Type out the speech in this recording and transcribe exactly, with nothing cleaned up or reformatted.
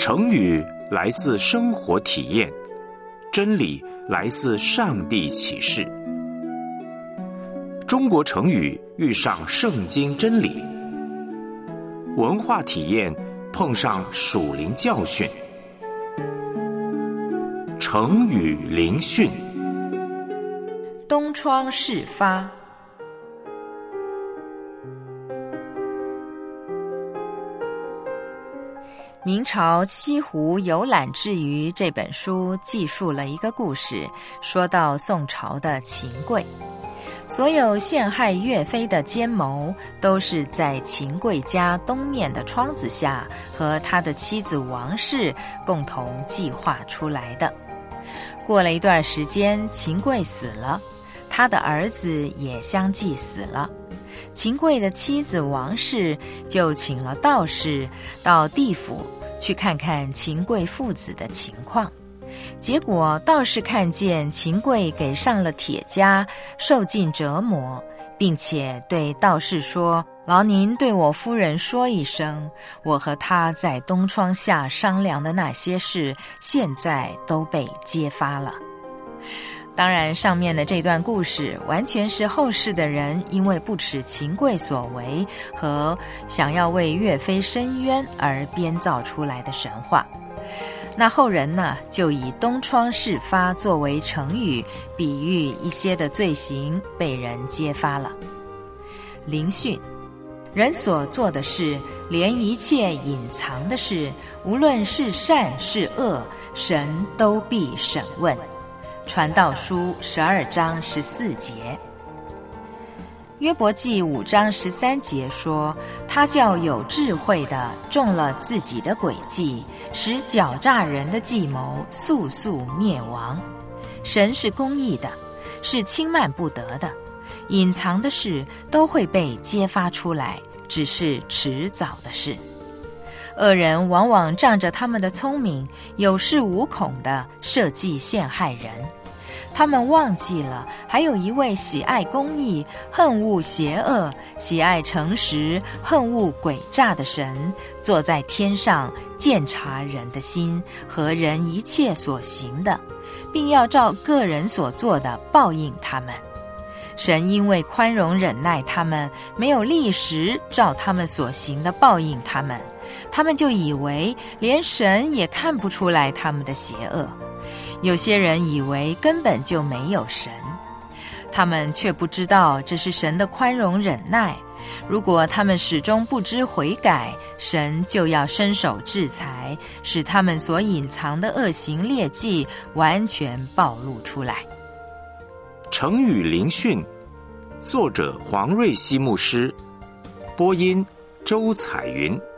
成语来自生活体验，真理来自上帝启示。中国成语遇上圣经真理，文化体验碰上属灵教训。成语灵训。 东窗事发。明朝西湖游览志余这本书记述了一个故事，说到宋朝的秦桧。所有陷害岳飞的奸谋都是在秦桧家东面的窗子下和他的妻子王氏共同计划出来的。过了一段时间，秦桧死了，他的儿子也相继死了。秦桧的妻子王氏就请了道士到地府去看看秦桧父子的情况。结果道士看见秦桧给上了铁枷，受尽折磨，并且对道士说：劳您对我夫人说一声，我和她在东窗下商量的那些事现在都被揭发了。当然，上面的这段故事完全是后世的人因为不耻秦桧所为和想要为岳飞伸冤而编造出来的神话。那后人呢，就以东窗事发作为成语，比喻一些的罪行被人揭发了。灵训，人所做的事，连一切隐藏的事，无论是善是恶，神都必审问。传道书十二章十四节。约伯记五章十三节说，他叫有智慧的中了自己的诡计，使狡诈人的计谋速速灭亡。神是公义的，是轻慢不得的，隐藏的事都会被揭发出来，只是迟早的事。恶人往往仗着他们的聪明，有恃无恐地设计陷害人。他们忘记了还有一位喜爱公义、恨恶邪恶、喜爱诚实、恨恶诡诈的神，坐在天上鉴察人的心和人一切所行的，并要照个人所做的报应他们。神因为宽容忍耐他们，没有立时照他们所行的报应他们，他们就以为连神也看不出来他们的邪恶。有些人以为根本就没有神，他们却不知道这是神的宽容忍耐。如果他们始终不知悔改，神就要伸手制裁，使他们所隐藏的恶行劣迹完全暴露出来。 成语灵训，作者黄瑞希牧师，播音周彩云。